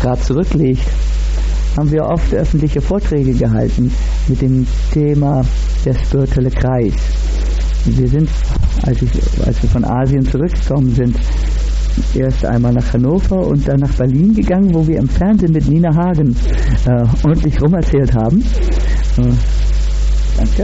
gerade zurückliegt, haben wir oft öffentliche Vorträge gehalten mit dem Thema der spirituelle Kreis. Wir sind, als wir von Asien zurückgekommen sind, erst einmal nach Hannover und dann nach Berlin gegangen, wo wir im Fernsehen mit Nina Hagen ordentlich rumerzählt haben. Danke.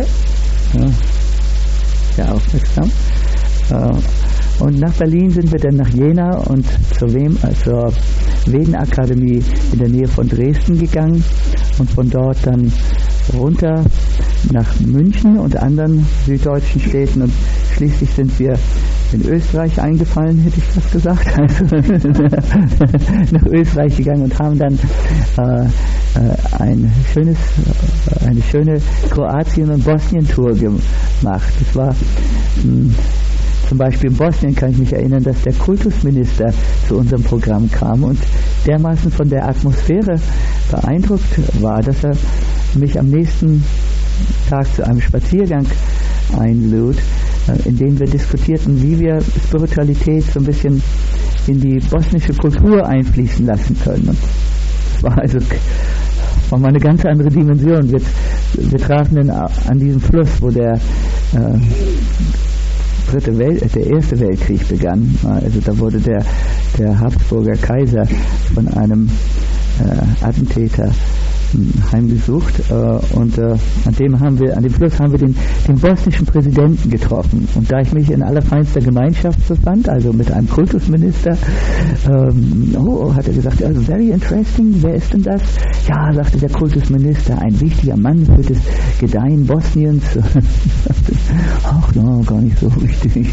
Sehr aufmerksam. Und nach Berlin sind wir dann nach Jena und zur Vedenakademie in der Nähe von Dresden gegangen und von dort dann runter nach München und anderen süddeutschen Städten und schließlich sind wir in Österreich eingefallen, hätte ich fast gesagt, also nach Österreich gegangen und haben dann eine schöne Kroatien- und Bosnien-Tour gemacht. Das war zum Beispiel in Bosnien, kann ich mich erinnern, dass der Kultusminister zu unserem Programm kam und dermaßen von der Atmosphäre beeindruckt war, dass er mich am nächsten Tag zu einem Spaziergang einlud, in dem wir diskutierten, wie wir Spiritualität so ein bisschen in die bosnische Kultur einfließen lassen können. Und das war mal eine ganz andere Dimension. Wir trafen dann an diesem Fluss, wo der Erste Weltkrieg begann. Also da wurde der Habsburger Kaiser von einem Attentäter heimgesucht und an dem Fluss haben wir den bosnischen Präsidenten getroffen. Und da ich mich in allerfeinster Gemeinschaft befand, also mit einem Kultusminister, hat er gesagt, also very interesting, wer ist denn das? Ja, sagte der Kultusminister, ein wichtiger Mann für das Gedeihen Bosniens. Ach no, gar nicht so wichtig.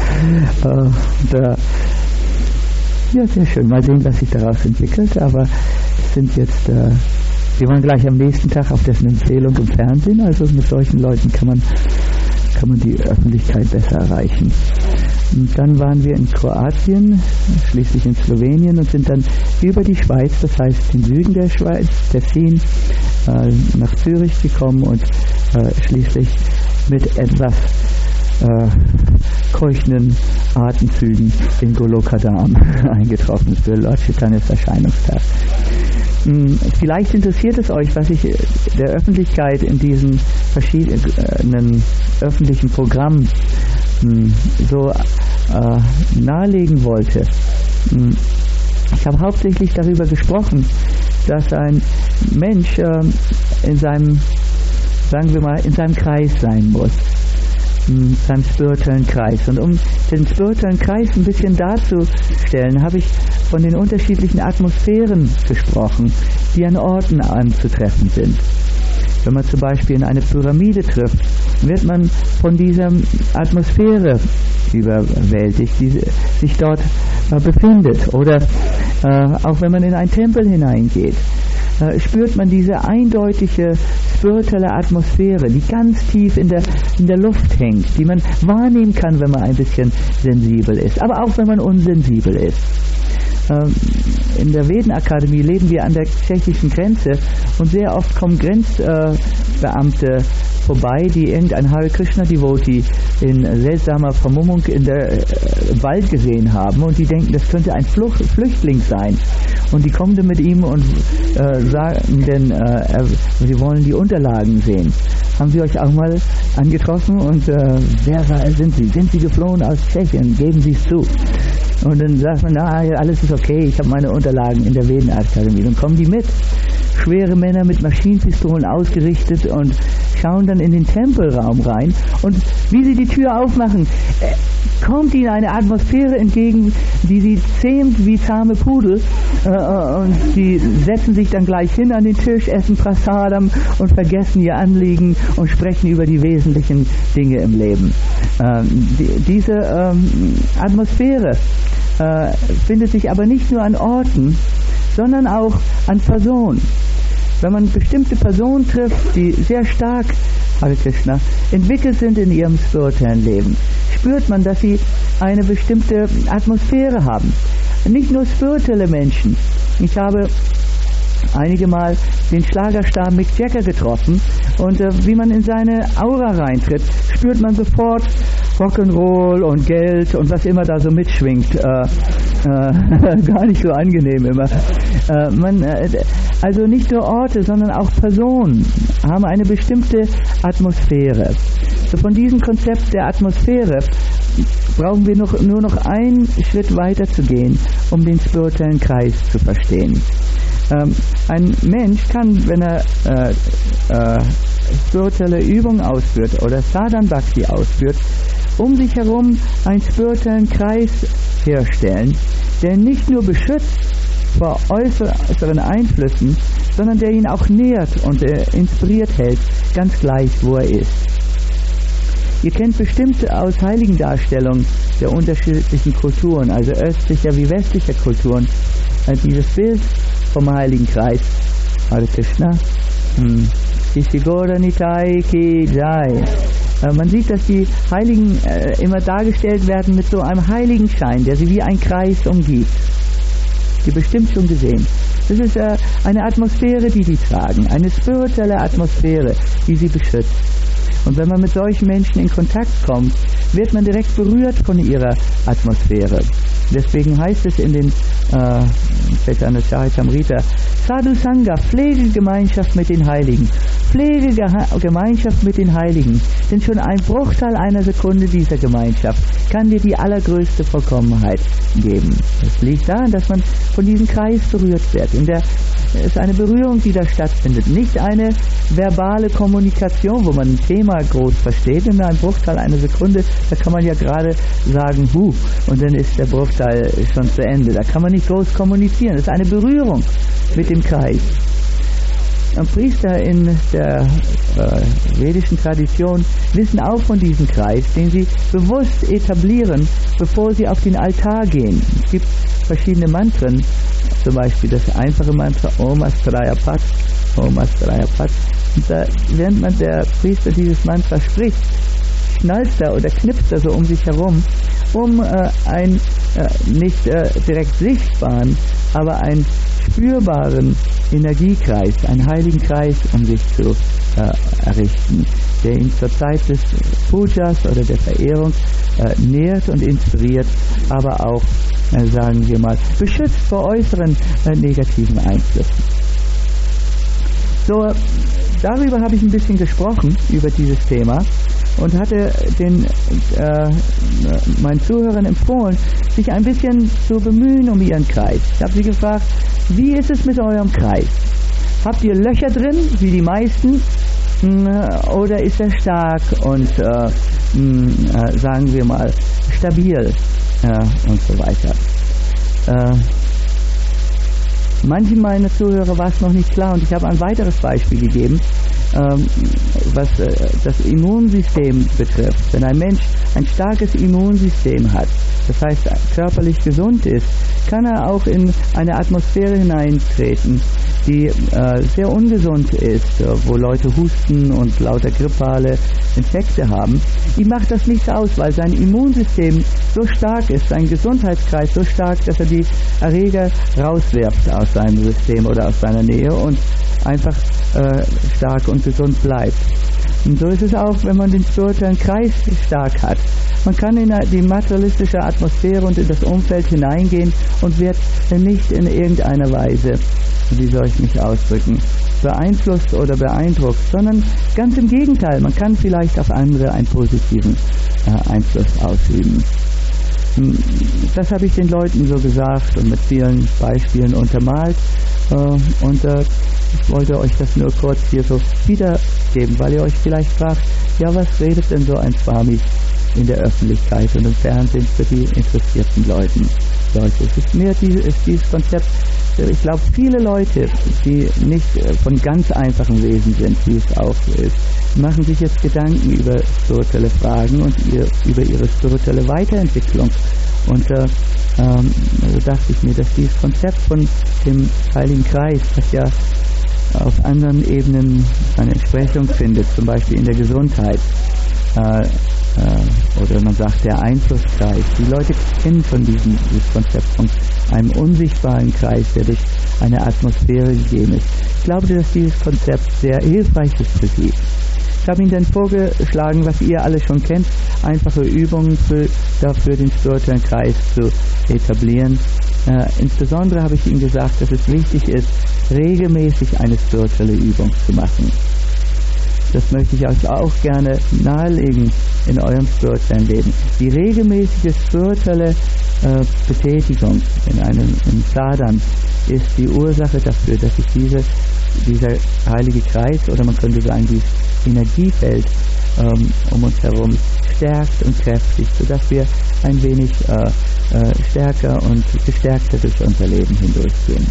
Ja, sehr schön. Mal sehen, was sich daraus entwickelt, aber es sind jetzt wir waren gleich am nächsten Tag auf dessen Empfehlung im Fernsehen, also mit solchen Leuten kann man die Öffentlichkeit besser erreichen. Und dann waren wir in Kroatien, schließlich in Slowenien und sind dann über die Schweiz, das heißt den Süden der Schweiz, Tessin, nach Zürich gekommen und schließlich mit etwas keuchenden Atemzügen in Golokadam eingetroffen für Lord Chaitanya's Erscheinungstag. Vielleicht interessiert es euch, was ich der Öffentlichkeit in diesen verschiedenen öffentlichen Programmen so nahelegen wollte. Ich habe hauptsächlich darüber gesprochen, dass ein Mensch in seinem Kreis sein muss, in seinem spirituellen Kreis. Und um den spirituellen Kreis ein bisschen darzustellen, habe ich von den unterschiedlichen Atmosphären gesprochen, die an Orten anzutreffen sind. Wenn man zum Beispiel in eine Pyramide trifft, wird man von dieser Atmosphäre überwältigt, die sich dort befindet. Oder auch wenn man in einen Tempel hineingeht, spürt man diese eindeutige spirituelle Atmosphäre, die ganz tief in der Luft hängt, die man wahrnehmen kann, wenn man ein bisschen sensibel ist, aber auch wenn man unsensibel ist. In der Vedenakademie leben wir an der tschechischen Grenze und sehr oft kommen Grenzbeamte vorbei, die irgendein Hare Krishna Devotee in seltsamer Vermummung im Wald gesehen haben und die denken, das könnte ein Flüchtling sein. Und die kommen dann mit ihm und sagen dann, sie wollen die Unterlagen sehen. Haben Sie euch auch mal angetroffen und wer sind Sie? Sind Sie geflohen aus Tschechien? Geben Sie es zu. Und dann sagt man, alles ist okay, ich habe meine Unterlagen in der Vedenakademie. Dann kommen die mit. Schwere Männer mit Maschinenpistolen ausgerichtet und schauen dann in den Tempelraum rein. Und wie sie die Tür aufmachen, kommt ihnen eine Atmosphäre entgegen, die sie zähmt wie zahme Pudel. Und sie setzen sich dann gleich hin an den Tisch, essen Prasadam und vergessen ihr Anliegen und sprechen über die wesentlichen Dinge im Leben. Diese Atmosphäre findet sich aber nicht nur an Orten, sondern auch an Personen. Wenn man bestimmte Personen trifft, die sehr stark, Hare Krishna, entwickelt sind in ihrem spirituellen Leben, spürt man, dass sie eine bestimmte Atmosphäre haben. Nicht nur spirituelle Menschen. Ich habe einige Mal den Schlagerstar Mick Jagger getroffen und wie man in seine Aura reintritt, spürt man sofort Rock'n'Roll und Geld und was immer da so mitschwingt. gar nicht so angenehm immer. Also nicht nur Orte, sondern auch Personen haben eine bestimmte Atmosphäre. So von diesem Konzept der Atmosphäre brauchen wir nur noch einen Schritt weiter zu gehen, um den spirituellen Kreis zu verstehen. Ein Mensch kann, wenn er spirituelle Übungen ausführt oder Sadhan Bhakti ausführt, um sich herum einen spirituellen Kreis herstellen, der ihn nicht nur beschützt vor äußeren Einflüssen, sondern der ihn auch nährt und inspiriert hält, ganz gleich, wo er ist. Ihr kennt bestimmt aus Heiligendarstellungen der unterschiedlichen Kulturen, also östlicher wie westlicher Kulturen, dieses Bild vom Heiligen Kreis. Hare Krishna. Ishigora Nitai Ki Jai. Man sieht, dass die Heiligen immer dargestellt werden mit so einem Heiligenschein, der sie wie ein Kreis umgibt. Die bestimmt schon gesehen. Das ist eine Atmosphäre, die sie tragen, eine spirituelle Atmosphäre, die sie beschützt. Und wenn man mit solchen Menschen in Kontakt kommt, wird man direkt berührt von ihrer Atmosphäre. Deswegen heißt es in den Chaitanya Charitamrita, Sadhu Sangha, pflege Gemeinschaft mit den Heiligen. Pflege Gemeinschaft mit den Heiligen. Denn schon ein Bruchteil einer Sekunde dieser Gemeinschaft kann dir die allergrößte Vollkommenheit geben. Das liegt daran, dass man von diesem Kreis berührt wird. Es ist eine Berührung, die da stattfindet. Nicht eine verbale Kommunikation, wo man ein Thema groß versteht. In einem Bruchteil einer Sekunde, da kann man ja gerade sagen, und dann ist der Bruchteil schon zu Ende. Da kann man nicht groß kommunizieren. Es ist eine Berührung mit dem Kreis. Priester in der vedischen Tradition wissen auch von diesem Kreis, den sie bewusst etablieren, bevor sie auf den Altar gehen. Es gibt verschiedene Mantren, zum Beispiel das einfache Mantra Om Astraya Pat, Om Astraya Pat. Und während der Priester dieses Mantra spricht, schnalzt er oder knipst er so um sich herum, um einen nicht direkt sichtbaren, aber einen spürbaren Energiekreis, einen heiligen Kreis um sich zu errichten, der ihn zur Zeit des Pujas oder der Verehrung nährt und inspiriert, aber auch, sagen wir mal, beschützt vor äußeren negativen Einflüssen. So, darüber habe ich ein bisschen gesprochen, über dieses Thema, und hatte meinen Zuhörern empfohlen, sich ein bisschen zu bemühen um ihren Kreis. Ich habe sie gefragt, wie ist es mit eurem Kreis? Habt ihr Löcher drin, wie die meisten, oder ist er stark und, sagen wir mal, stabil und so weiter? Manchen meiner Zuhörer war es noch nicht klar, und ich habe ein weiteres Beispiel gegeben, was das Immunsystem betrifft. Wenn ein Mensch ein starkes Immunsystem hat, das heißt körperlich gesund ist, kann er auch in eine Atmosphäre hineintreten, die sehr ungesund ist, wo Leute husten und lauter grippale Infekte haben. Ihm macht das nichts aus, weil sein Immunsystem so stark ist, sein Gesundheitskreis so stark, dass er die Erreger rauswirft aus seinem System oder aus seiner Nähe und einfach stark und gesund bleibt. Und so ist es auch, wenn man den spirituellen Kreis stark hat. Man kann in die materialistische Atmosphäre und in das Umfeld hineingehen und wird nicht in irgendeiner Weise, wie soll ich mich ausdrücken, beeinflusst oder beeindruckt, sondern ganz im Gegenteil, man kann vielleicht auf andere einen positiven Einfluss ausüben. Das habe ich den Leuten so gesagt und mit vielen Beispielen untermalt, und ich wollte euch das nur kurz hier so wiedergeben, weil ihr euch vielleicht fragt, ja, was redet denn so ein Swami in der Öffentlichkeit und im Fernsehen für die interessierten Leute? Es ist mir dieses Konzept, ich glaube, viele Leute, die nicht von ganz einfachen Wesen sind, wie es auch ist, machen sich jetzt Gedanken über spirituelle Fragen und über ihre spirituelle Weiterentwicklung. Und so dachte ich mir, dass dieses Konzept von dem Heiligen Kreis, das ja auf anderen Ebenen eine Entsprechung findet, zum Beispiel in der Gesundheit, oder man sagt der Einflusskreis. Die Leute kennen schon dieses Konzept von einem unsichtbaren Kreis, der durch eine Atmosphäre gegeben ist. Ich glaube, dass dieses Konzept sehr hilfreich ist für sie. Ich habe Ihnen dann vorgeschlagen, was ihr alle schon kennt, einfache Übungen dafür den spirituellen Kreis zu etablieren. Insbesondere habe ich Ihnen gesagt, dass es wichtig ist, regelmäßig eine spirituelle Übung zu machen. Das möchte ich euch auch gerne nahelegen in eurem spirituellen Leben. Die regelmäßige spirituelle Betätigung im Sadhan ist die Ursache dafür, dass sich dieser heilige Kreis, oder man könnte sagen, dieses Energiefeld um uns herum stärkt und kräftigt, sodass wir ein wenig stärker und gestärkter durch unser Leben hindurchgehen.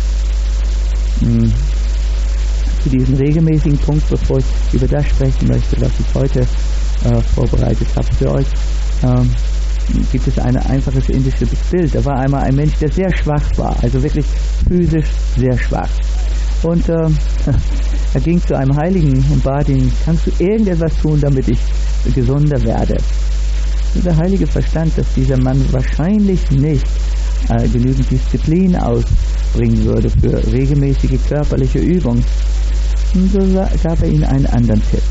Zu diesem regelmäßigen Punkt, bevor ich über das sprechen möchte, was ich heute vorbereitet habe für euch, gibt es ein einfaches indisches Bild. Da war einmal ein Mensch, der sehr schwach war, also wirklich physisch sehr schwach. Und er ging zu einem Heiligen und bat ihn, kannst du irgendetwas tun, damit ich gesunder werde? Und der Heilige verstand, dass dieser Mann wahrscheinlich nicht genügend Disziplin ausbringen würde für regelmäßige körperliche Übung. Und so gab er ihm einen anderen Tipp.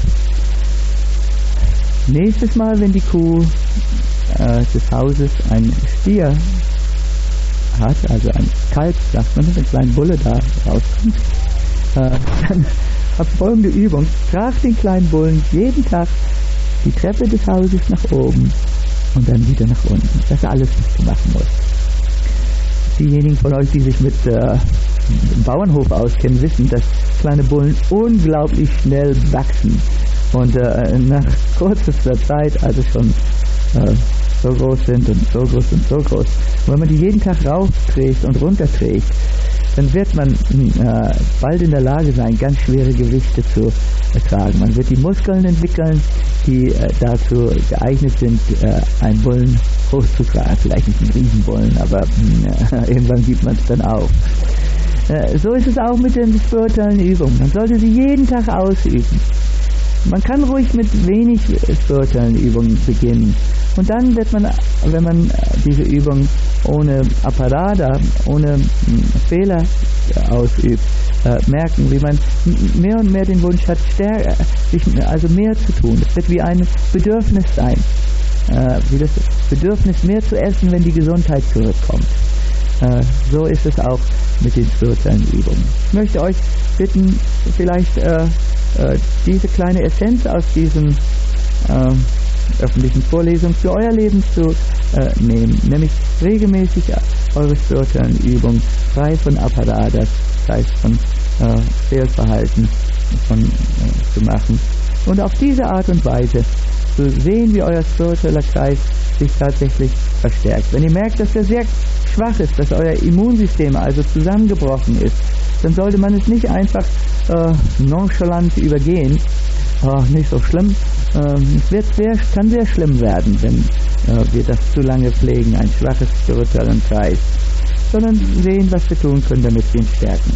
Nächstes Mal, wenn die Kuh des Hauses einen Stier hat, also ein Kalb, sagt man, einen kleinen Bulle da rauskommt, dann habt folgende Übung: Trag den kleinen Bullen jeden Tag die Treppe des Hauses nach oben und dann wieder nach unten. Das ist alles, was du machen musst. Diejenigen von euch, die sich mit dem Bauernhof auskennen, wissen, dass kleine Bullen unglaublich schnell wachsen und nach kürzester Zeit also schon so groß sind und so groß und so groß. Und wenn man die jeden Tag raufträgt und runterträgt, dann wird man bald in der Lage sein, ganz schwere Gewichte zu tragen. Man wird die Muskeln entwickeln, die dazu geeignet sind, einen Bullen hochzutragen. Vielleicht nicht einen Riesenbullen, aber irgendwann gibt man es dann auf. So ist es auch mit den spirituellen Übungen. Man sollte sie jeden Tag ausüben. Man kann ruhig mit wenig spirituellen Übungen beginnen. Und dann wird man, wenn man diese Übung ohne Apparada, ohne Fehler ausübt, merken, wie man mehr und mehr den Wunsch hat, also mehr zu tun. Es wird wie ein Bedürfnis sein, wie das Bedürfnis, mehr zu essen, wenn die Gesundheit zurückkommt. So ist es auch mit den spirituellen Übungen. Ich möchte euch bitten, vielleicht diese kleine Essenz aus diesen öffentlichen Vorlesungen für euer Leben zu nehmen, nämlich regelmäßig eure spirituellen Übungen frei von Apparatus, das heißt von Fehlverhalten zu machen und auf diese Art und Weise zu sehen, wie euer spiritueller Kreis sich tatsächlich verstärkt. Wenn ihr merkt, dass er sehr schwach ist, dass euer Immunsystem also zusammengebrochen ist, dann sollte man es nicht einfach nonchalant übergehen. Nicht so schlimm. Es kann sehr schlimm werden, wenn wir das zu lange pflegen, ein schwaches spirituellen Kreis, sondern sehen, was wir tun können, damit wir ihn stärken.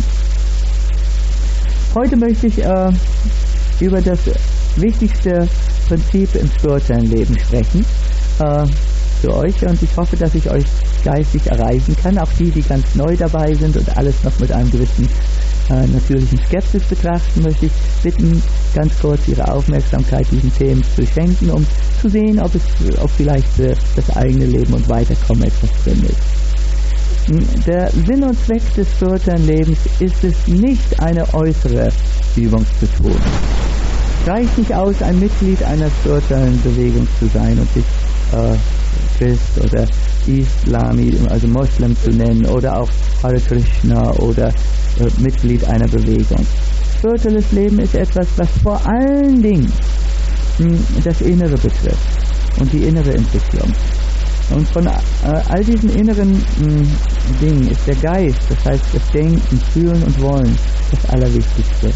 Heute möchte ich über das wichtigste Prinzip im spirituellen Leben sprechen für euch, und ich hoffe, dass ich euch geistig erreichen kann, auch die ganz neu dabei sind und alles noch mit einem gewissen natürlichen Skepsis betrachten, möchte ich bitten, ganz kurz Ihre Aufmerksamkeit diesen Themen zu schenken, um zu sehen, ob vielleicht für das eigene Leben und Weiterkommen etwas drin ist. Der Sinn und Zweck des spirituellen Lebens ist es nicht, eine äußere Übung zu tun. Es reicht nicht aus, ein Mitglied einer spirituellen Bewegung zu sein und sich Christ oder Islami, also Moslem zu nennen, oder auch Hare Krishna oder Mitglied einer Bewegung. Spirituelles Leben ist etwas, was vor allen Dingen das Innere betrifft und die innere Entwicklung. Und von all diesen inneren Dingen ist der Geist, das heißt das Denken, Fühlen und Wollen, das Allerwichtigste.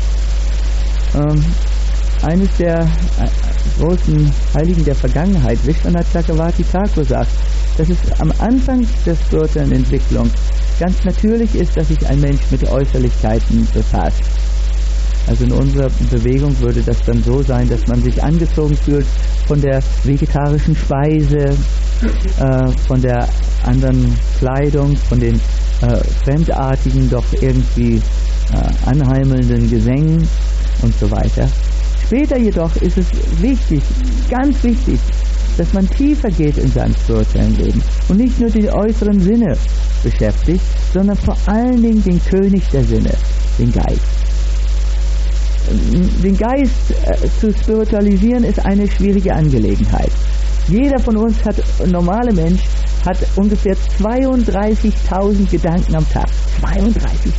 Eines der großen Heiligen der Vergangenheit, Vishwanath Chakravarti Thakur, sagt, dass es am Anfang der spirituellen Entwicklung ganz natürlich ist, dass sich ein Mensch mit Äußerlichkeiten befasst. Also in unserer Bewegung würde das dann so sein, dass man sich angezogen fühlt von der vegetarischen Speise, von der anderen Kleidung, von den fremdartigen, doch irgendwie anheimelnden Gesängen und so weiter. Später jedoch ist es wichtig, ganz wichtig, dass man tiefer geht in seinem spirituellen Leben und nicht nur die äußeren Sinne beschäftigt, sondern vor allen Dingen den König der Sinne, den Geist. Den Geist zu spiritualisieren ist eine schwierige Angelegenheit. Jeder von uns ein normaler Mensch, hat ungefähr 32.000 Gedanken am Tag. 32.000.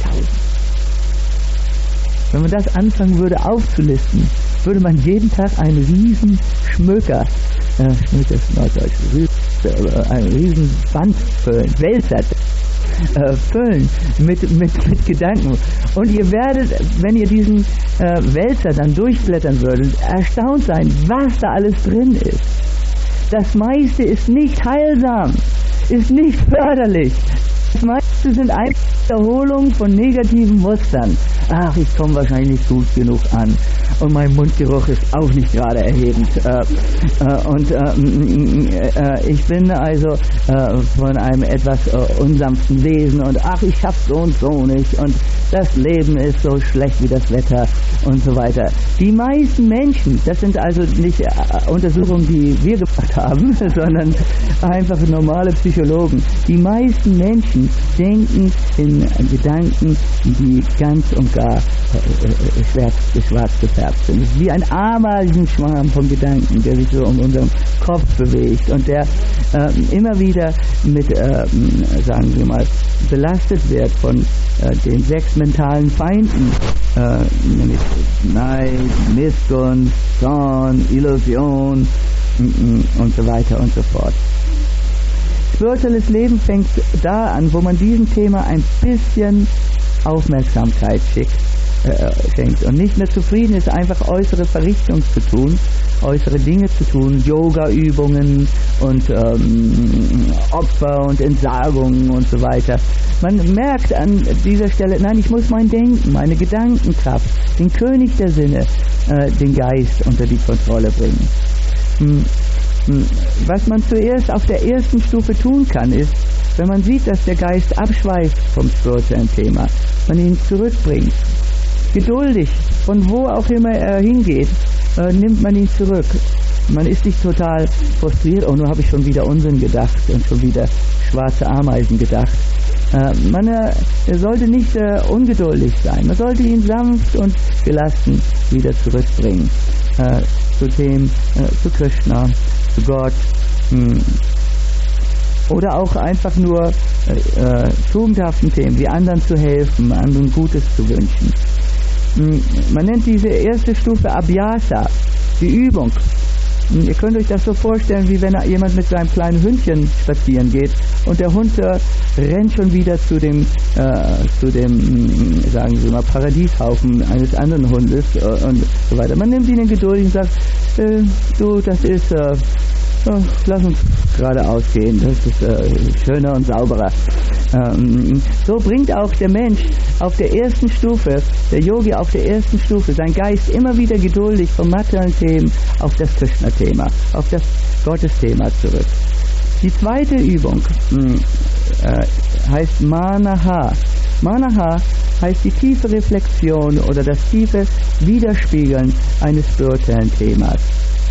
Wenn man das anfangen würde aufzulisten, würde man jeden Tag einen riesen Schmöker, Schmöker ist Norddeutsch, einen riesen Band füllen, Wälzer füllen mit Gedanken. Und ihr werdet, wenn ihr diesen Wälzer dann durchblättern würdet, erstaunt sein, was da alles drin ist. Das meiste ist nicht heilsam, ist nicht förderlich. Das meiste sind einfach Wiederholungen von negativen Mustern. Ach, ich komme wahrscheinlich nicht gut genug an. Und mein Mundgeruch ist auch nicht gerade erhebend. Ich bin also von einem etwas unsanften Wesen und ach, ich schaff's so und so nicht. Und das Leben ist so schlecht wie das Wetter und so weiter. Die meisten Menschen, das sind also nicht Untersuchungen, die wir gemacht haben, sondern einfach normale Psychologen. Die meisten Menschen denken in Gedanken, die ganz und gar schwarz gefärbt sind. Es ist wie ein Ameisenschwarm von Gedanken, der sich so um unseren Kopf bewegt und der immer wieder mit, sagen wir mal, belastet wird von den 6 mentalen Feinden, nämlich Neid, Missgunst, Zorn, Illusion und so weiter und so fort. Spirituelles Leben fängt da an, wo man diesem Thema ein bisschen Aufmerksamkeit schenkt und nicht mehr zufrieden ist, einfach äußere Verrichtungen zu tun, äußere Dinge zu tun, Yoga-Übungen und Opfer und Entsagungen und so weiter. Man merkt an dieser Stelle, nein, ich muss mein Denken, meine Gedankenkraft, den König der Sinne, den Geist unter die Kontrolle bringen. Was man zuerst auf der ersten Stufe tun kann, ist, wenn man sieht, dass der Geist abschweift vom spirituellen Thema, man ihn zurückbringt. Geduldig, von wo auch immer er hingeht, nimmt man ihn zurück. Man ist nicht total frustriert, oh, nur habe ich schon wieder Unsinn gedacht und schon wieder schwarze Ameisen gedacht. Man sollte nicht ungeduldig sein, man sollte ihn sanft und gelassen wieder zurückbringen. Zu Krishna, zu Gott, oder auch einfach nur tugendhaften Themen, wie anderen zu helfen, anderen Gutes zu wünschen. Man nennt diese erste Stufe Abhyasa, die Übung. Ihr könnt euch das so vorstellen, wie wenn jemand mit seinem kleinen Hündchen spazieren geht und der Hund rennt schon wieder zu dem, sagen wir mal, Paradieshaufen eines anderen Hundes und so weiter. Man nimmt ihn in Geduld und sagt, du, das ist, lass uns geradeaus gehen, das ist schöner und sauberer. So bringt auch der Mensch auf der ersten Stufe, der Yogi auf der ersten Stufe, sein Geist immer wieder geduldig vom materiellen Themen auf das Krishna-Thema, auf das Gottesthema zurück. Die zweite Übung heißt Manaha. Manaha heißt die tiefe Reflexion oder das tiefe Widerspiegeln eines spirituellen Themas.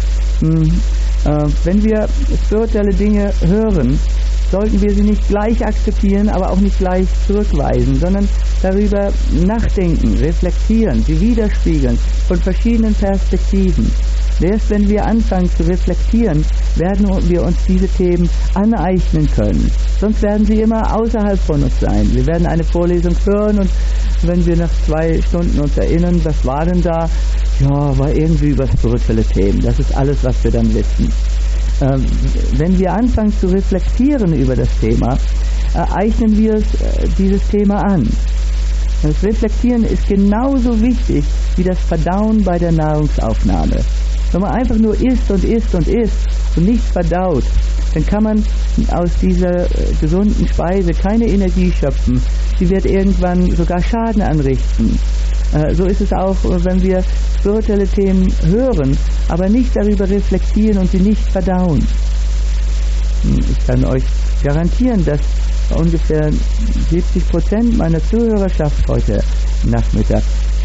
Wenn wir spirituelle Dinge hören, sollten wir sie nicht gleich akzeptieren, aber auch nicht gleich zurückweisen, sondern darüber nachdenken, reflektieren, sie widerspiegeln von verschiedenen Perspektiven. Erst wenn wir anfangen zu reflektieren, werden wir uns diese Themen aneignen können. Sonst werden sie immer außerhalb von uns sein. Wir werden eine Vorlesung hören und wenn wir nach 2 Stunden uns erinnern, was war denn da? Ja, war irgendwie über spirituelle Themen. Das ist alles, was wir dann wissen. Wenn wir anfangen zu reflektieren über das Thema, eignen wir dieses Thema an. Das Reflektieren ist genauso wichtig wie das Verdauen bei der Nahrungsaufnahme. Wenn man einfach nur isst und isst und isst und nichts verdaut, dann kann man aus dieser gesunden Speise keine Energie schöpfen. Sie wird irgendwann sogar Schaden anrichten. So ist es auch, wenn wir spirituelle Themen hören, aber nicht darüber reflektieren und sie nicht verdauen. Ich kann euch garantieren, dass ungefähr 70% meiner Zuhörerschaft heute Nachmittag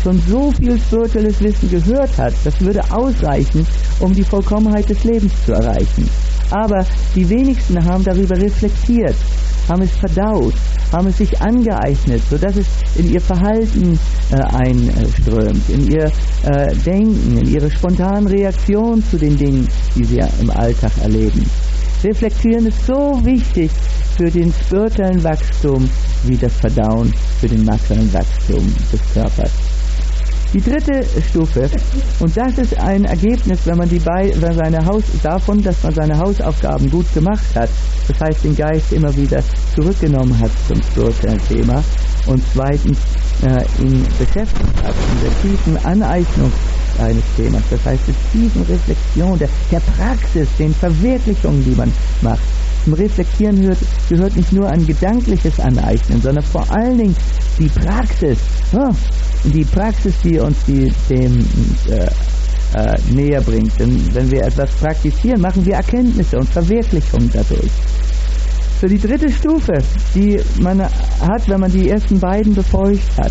schon so viel spirituelles Wissen gehört hat, das würde ausreichen, um die Vollkommenheit des Lebens zu erreichen. Aber die wenigsten haben darüber reflektiert, haben es verdaut, haben es sich angeeignet, sodass es in ihr Verhalten einströmt, in ihr Denken, in ihre spontanen Reaktionen zu den Dingen, die sie im Alltag erleben. Reflektieren ist so wichtig für den spirituellen Wachstum wie das Verdauen für den materiellen Wachstum des Körpers. Die dritte Stufe, und das ist ein Ergebnis, wenn man davon, dass man seine Hausaufgaben gut gemacht hat, das heißt den Geist immer wieder zurückgenommen hat zum spirituellen Thema und zweitens ihn beschäftigt hat in der tiefen Aneignung eines Themas, das heißt der tiefen Reflexion, der Praxis, den Verwirklichungen, die man macht. Zum Reflektieren gehört nicht nur ein gedankliches Aneignen, sondern vor allen Dingen die Praxis. Die Praxis, die uns dem näher bringt. Denn wenn wir etwas praktizieren, machen wir Erkenntnisse und Verwirklichungen dadurch. So, die dritte Stufe, die man hat, wenn man die ersten beiden befolgt hat,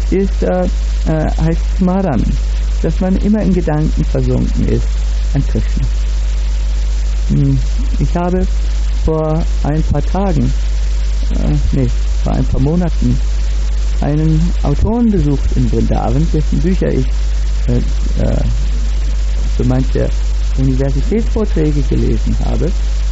heißt Smaran, dass man immer in Gedanken versunken ist an Krishna. Ich habe vor ein paar Monaten einen Autoren besucht in Vrindavan, dessen Bücher ich für manche Universitätsvorträge gelesen habe.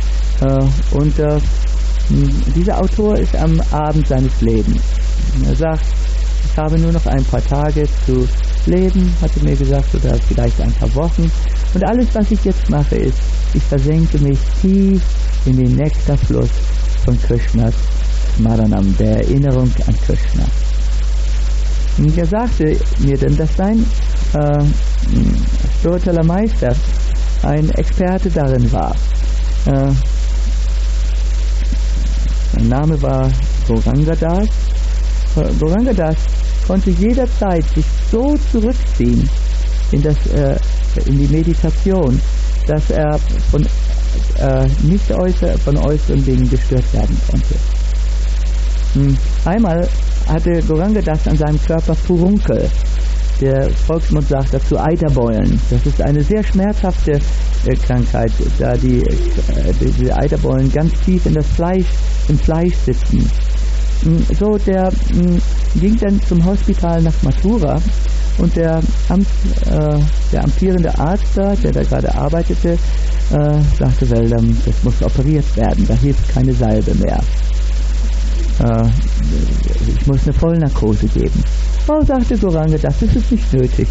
Dieser Autor ist am Abend seines Lebens. Er sagt, ich habe nur noch ein paar Tage zu leben, hat er mir gesagt, oder vielleicht ein paar Wochen. Und alles, was ich jetzt mache, ist, ich versenke mich tief in den Nektarfluss von Krishnas Smaranam, der Erinnerung an Krishna. Und er sagte mir dann, dass sein spiritueller Meister ein Experte darin war. Sein Name war Gauranga Das. Gauranga Das konnte jederzeit sich so zurückziehen in die Meditation, dass er von äußeren Dingen gestört werden konnte. Einmal hatte Gauranga Das an seinem Körper Furunkel. Der Volksmund sagt dazu Eiterbeulen. Das ist eine sehr schmerzhafte Krankheit, da diese Eiterbeulen ganz tief im Fleisch sitzen. So, der ging dann zum Hospital nach Mathura und der amtierende Arzt da, der gerade arbeitete, sagte, das muss operiert werden, da hilft keine Salbe mehr. Ich muss eine Vollnarkose geben. Oh, sagte Gauranga, das ist nicht nötig.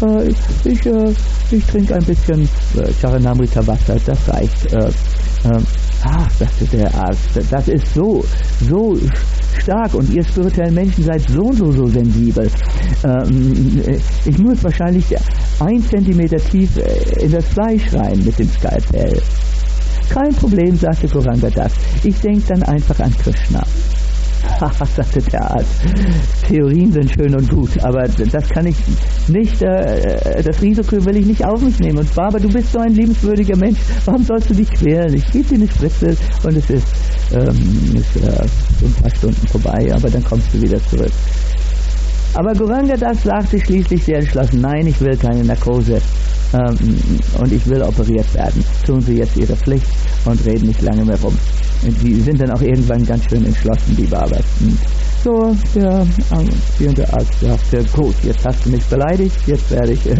Ich trinke ein bisschen Charanamrita Wasser, das reicht. Sagte der Arzt, das ist so stark und ihr spirituellen Menschen seid so sensibel. Ich muss wahrscheinlich 1 Zentimeter tief in das Fleisch rein mit dem Skalpell. Kein Problem, sagte Gauranga Das. Ich denke dann einfach an Krishna. Sagte der Arzt, Theorien sind schön und gut, aber das kann ich nicht, das Risiko will ich nicht auf mich nehmen. Und Baba, du bist so ein liebenswürdiger Mensch, warum sollst du dich quälen? Ich gebe dir eine Spritze und es ist ein paar Stunden vorbei, aber dann kommst du wieder zurück. Aber Gauranga Das sagte schließlich sehr entschlossen, nein, ich will keine Narkose und ich will operiert werden. Tun Sie jetzt Ihre Pflicht und reden nicht lange mehr rum. Und die sind dann auch irgendwann ganz schön entschlossen, die Babas. So, der amtierende Arzt sagte, gut, jetzt hast du mich beleidigt, jetzt werde ich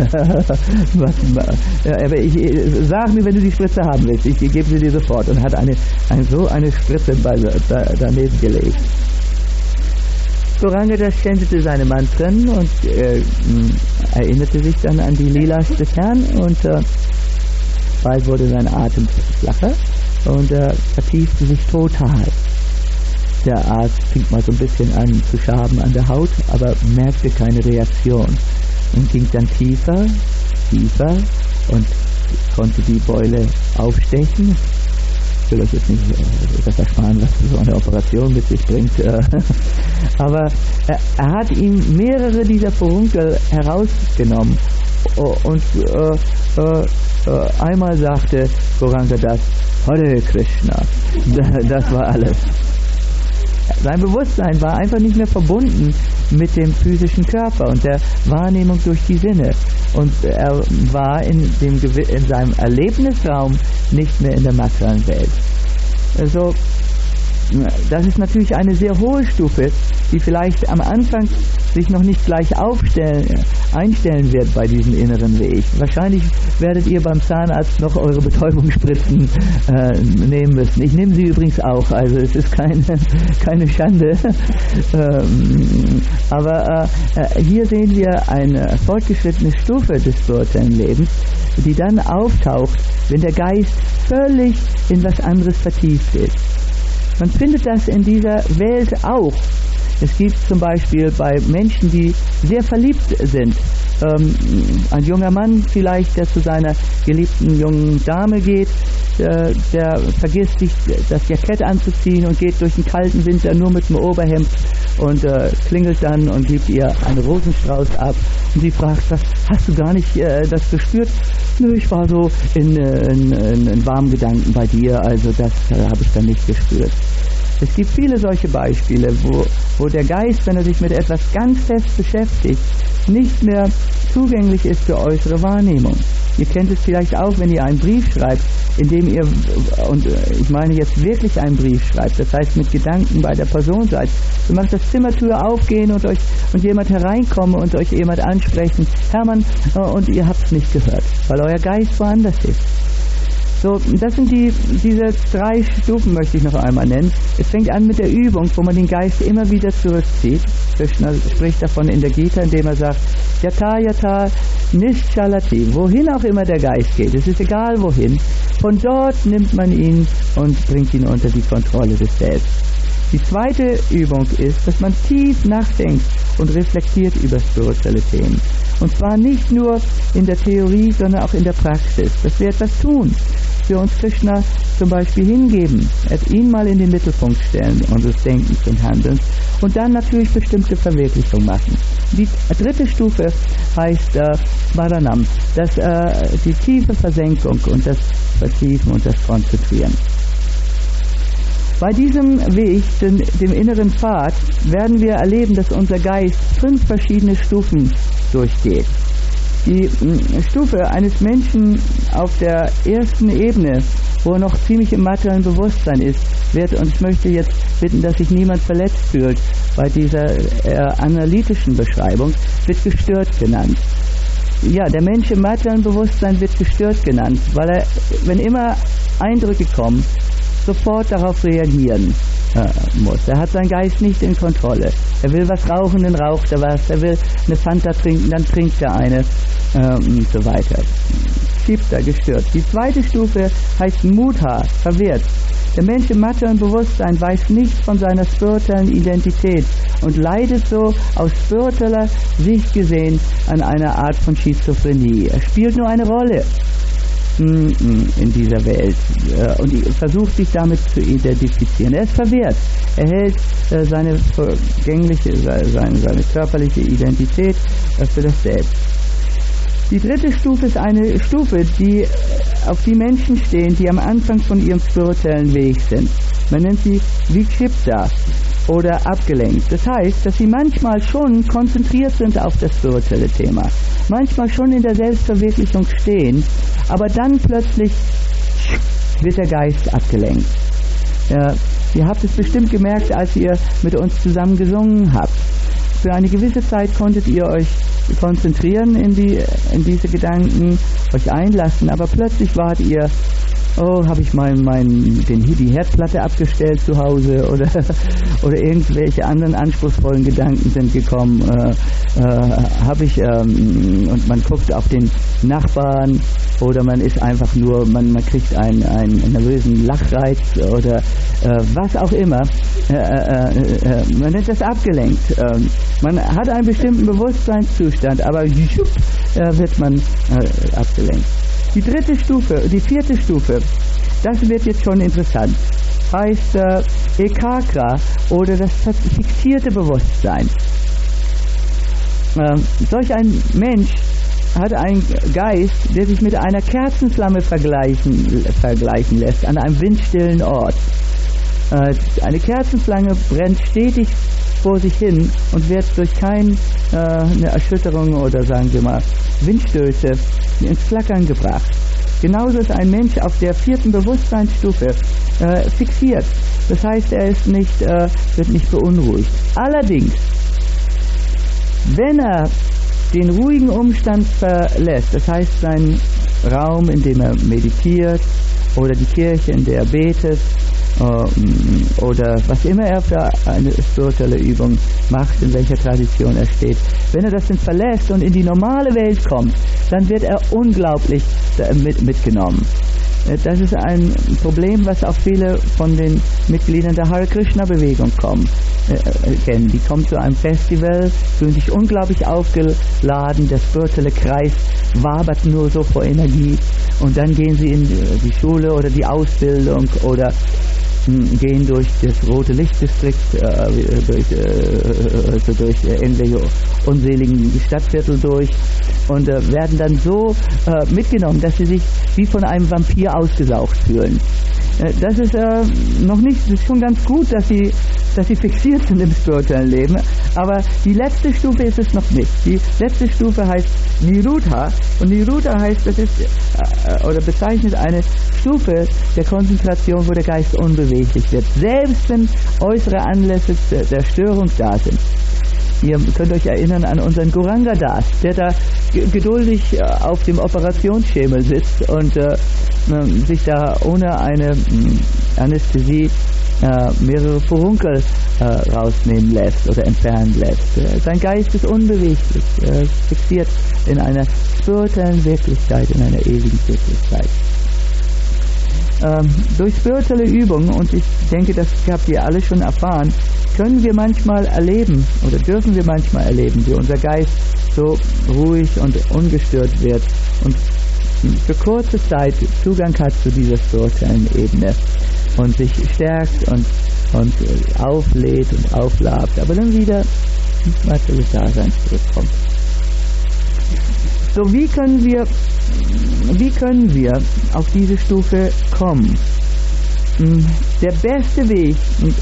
aber sag mir, wenn du die Spritze haben willst, ich gebe sie dir sofort. Und hat eine Spritze daneben gelegt. Gauranga Das chantete seine Mantren und erinnerte sich dann an die Lilas des Herrn und bald wurde sein Atem flacher und vertiefte sich total. Der Arzt fing mal so ein bisschen an zu schaben an der Haut, aber merkte keine Reaktion und ging dann tiefer und konnte die Beule aufstechen. Ich will euch jetzt nicht das ersparen, was so eine Operation mit sich bringt. Aber er hat ihm mehrere dieser Furunkel herausgenommen und einmal sagte Gauranga Das, Hare Krishna. Das war alles. Sein Bewusstsein war einfach nicht mehr verbunden mit dem physischen Körper und der Wahrnehmung durch die Sinne. Und er war in seinem Erlebnisraum nicht mehr in der materiellen Welt. Also, das ist natürlich eine sehr hohe Stufe, die vielleicht am Anfang sich noch nicht gleich einstellen wird bei diesem inneren Weg. Wahrscheinlich werdet ihr beim Zahnarzt noch eure Betäubungsspritzen nehmen müssen. Ich nehme sie übrigens auch, also es ist keine Schande. Aber hier sehen wir eine fortgeschrittene Stufe des spirituellen Lebens, die dann auftaucht, wenn der Geist völlig in was anderes vertieft ist. Man findet das in dieser Welt auch. Es gibt zum Beispiel bei Menschen, die sehr verliebt sind, ein junger Mann vielleicht, der zu seiner geliebten jungen Dame geht, der vergisst sich das Jackett anzuziehen und geht durch den kalten Winter nur mit dem Oberhemd und klingelt dann und gibt ihr einen Rosenstrauß ab. Und sie fragt, hast du gar nicht das gespürt? Nö, ich war so in warmen Gedanken bei dir, also das habe ich dann nicht gespürt. Es gibt viele solche Beispiele, wo der Geist, wenn er sich mit etwas ganz fest beschäftigt, nicht mehr zugänglich ist für äußere Wahrnehmung. Ihr kennt es vielleicht auch, wenn ihr einen Brief schreibt, indem ihr, und ich meine jetzt wirklich einen Brief schreibt, das heißt mit Gedanken bei der Person seid, ihr macht das Zimmertür aufgehen und jemand hereinkommen und euch jemand ansprechen, Hermann, und ihr habt es nicht gehört, weil euer Geist woanders ist. So, das sind diese 3 Stufen, möchte ich noch einmal nennen. Es fängt an mit der Übung, wo man den Geist immer wieder zurückzieht. Krishna spricht davon in der Gita, indem er sagt, Yata Yata Nischalati, wohin auch immer der Geist geht, es ist egal wohin, von dort nimmt man ihn und bringt ihn unter die Kontrolle des Selbst. Die zweite Übung ist, dass man tief nachdenkt und reflektiert über spirituelle Themen. Und zwar nicht nur in der Theorie, sondern auch in der Praxis, dass wir etwas tun, wir uns Krishna zum Beispiel hingeben, ihn mal in den Mittelpunkt stellen unseres Denkens und Handelns und dann natürlich bestimmte Verwirklichung machen. Die dritte Stufe heißt Varanam, die tiefe Versenkung und das Vertiefen und das Konzentrieren. Bei diesem Weg, dem inneren Pfad, werden wir erleben, dass unser Geist 5 verschiedene Stufen durchgeht. Die Stufe eines Menschen auf der ersten Ebene, wo er noch ziemlich im materiellen Bewusstsein ist, und ich möchte jetzt bitten, dass sich niemand verletzt fühlt bei dieser analytischen Beschreibung, wird gestört genannt. Ja, der Mensch im materiellen Bewusstsein wird gestört genannt, weil er, wenn immer Eindrücke kommen, sofort darauf reagieren muss. Er hat seinen Geist nicht in Kontrolle. Er will was rauchen, dann raucht er was. Er will eine Fanta trinken, dann trinkt er eine und so weiter. Schiebt er, gestört. Die zweite Stufe heißt Mudha, verwirrt. Der Mensch im materiellen Bewusstsein weiß nichts von seiner spirituellen Identität und leidet so aus spiritueller Sicht gesehen an einer Art von Schizophrenie. Er spielt nur eine Rolle in dieser Welt und versucht sich damit zu identifizieren. Er ist verwirrt. Er hält seine körperliche Identität für das Selbst. Die dritte Stufe ist eine Stufe, die auf die Menschen stehen, die am Anfang von ihrem spirituellen Weg sind. Man nennt sie Vikshipta oder abgelenkt. Das heißt, dass sie manchmal schon konzentriert sind auf das spirituelle Thema, manchmal schon in der Selbstverwirklichung stehen, aber dann plötzlich wird der Geist abgelenkt. Ihr habt es bestimmt gemerkt, als ihr mit uns zusammen gesungen habt. Für eine gewisse Zeit konntet ihr euch konzentrieren in diese Gedanken, euch einlassen, aber plötzlich wart ihr, habe ich die Herdplatte abgestellt zu Hause oder irgendwelche anderen anspruchsvollen Gedanken sind gekommen, und man guckt auf den Nachbarn oder man ist einfach nur, man kriegt einen nervösen Lachreiz oder was auch immer. Man nennt das abgelenkt. Man hat einen bestimmten Bewusstseinszustand, aber wird man abgelenkt. Die vierte Stufe, das wird jetzt schon interessant, heißt Ekagra oder das fixierte Bewusstsein. Solch ein Mensch hat einen Geist, der sich mit einer Kerzenflamme vergleichen lässt an einem windstillen Ort. Eine Kerzenflamme brennt stetig vor sich hin und wird durch keine Erschütterung oder sagen wir mal Windstöße ins Flackern gebracht. Genauso ist ein Mensch auf der 4. Bewusstseinsstufe fixiert. Das heißt, er ist wird nicht beunruhigt. Allerdings, wenn er den ruhigen Umstand verlässt, das heißt seinen Raum, in dem er meditiert, oder die Kirche, in der er betet, oder was immer er für eine spirituelle Übung macht, in welcher Tradition er steht. Wenn er das dann verlässt und in die normale Welt kommt, dann wird er unglaublich mitgenommen. Das ist ein Problem, was auch viele von den Mitgliedern der Hare Krishna Bewegung kennen. Die kommen zu einem Festival, fühlen sich unglaublich aufgeladen, der spirituelle Kreis wabert nur so vor Energie, und dann gehen sie in die Schule oder die Ausbildung oder gehen durch das rote Lichtdistrikt, durch irgendwelche unseligen Stadtviertel durch und werden dann so mitgenommen, dass sie sich wie von einem Vampir ausgesaugt fühlen. Das ist das ist schon ganz gut, dass sie fixiert sind im spirituellen Leben, aber die letzte Stufe ist es noch nicht. Die letzte Stufe heißt Niruddha, und Niruddha heißt, das ist oder bezeichnet eine Stufe der Konzentration, wo der Geist unbeweglich wird, selbst wenn äußere Anlässe der Störung da sind. Ihr könnt euch erinnern an unseren Gauranga Das, der da geduldig auf dem Operationsschemel sitzt und sich da ohne eine Anästhesie mehrere Furunkel rausnehmen lässt oder entfernen lässt. Sein Geist ist unbeweglich, fixiert in einer spirituellen Wirklichkeit, in einer ewigen Wirklichkeit. Durch spirituelle Übungen, und ich denke, das habt ihr alle schon erfahren, können wir manchmal erleben oder dürfen wir manchmal erleben, wie unser Geist so ruhig und ungestört wird und für kurze Zeit Zugang hat zu dieser spirituellen Ebene und sich stärkt und auflädt und auflabt, aber dann wieder ins materielle Dasein zurückkommt. So, wie können wir auf diese Stufe kommen? Der beste Weg,